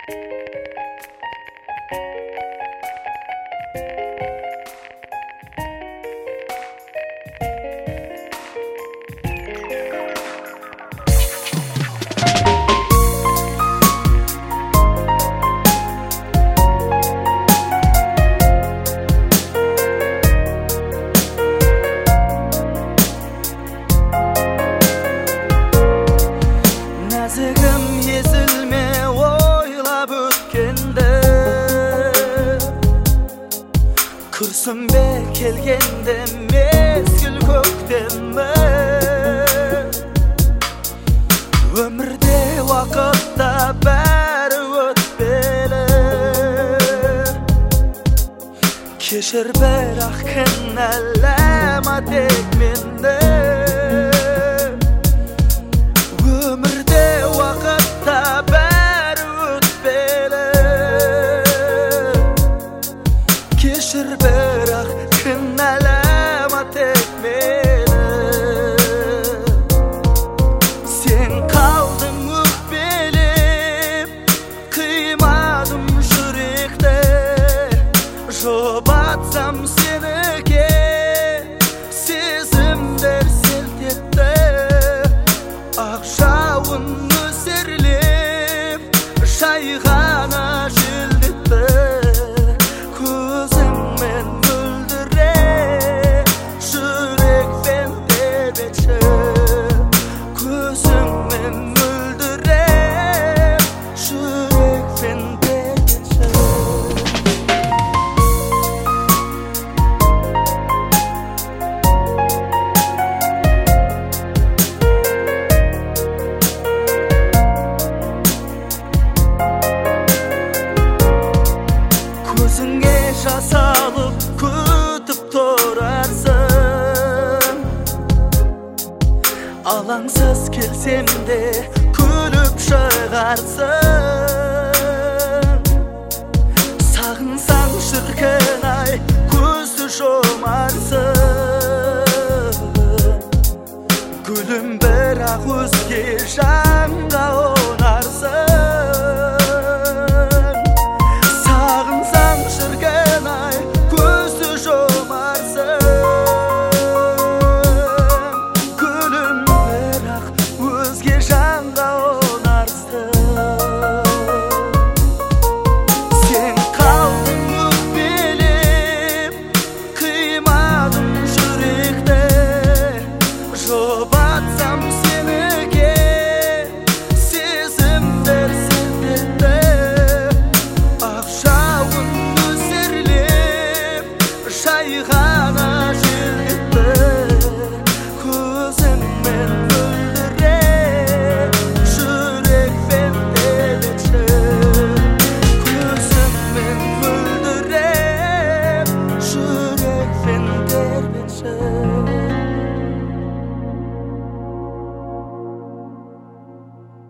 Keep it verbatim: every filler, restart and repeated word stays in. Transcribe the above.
Күрсінбе келгенде мезгіл көктемі, өмірде уақытта бәрі өтпелі. Кешір бірақ кінәлама тек мені, өмірде уақытта бәрі өтпелі. Кешір бірақ кінәлама тек мені, сен қалдың өкпелеп, қимадым жүректі, жұбатсам сеніке, сезімдер селт етті. Ақ жауын нөсерлеп, жайғана желдетті. Көзіңмен мөлдіре, жүрекпен тербетші. Көзіңмен мөлдіре, жүрекпен тербетші. Көзіңе жас алып күтіп тұрарсың, алаңсыз келсем де күліп шығарсың. Сағынсаң шіркін ай көзді жұмарсың, гүлім бірақ өзге жанға онарсың. Жұбатсам сеніке, сезімдер селт етті. Ақ жауын нөсерлеп, жайға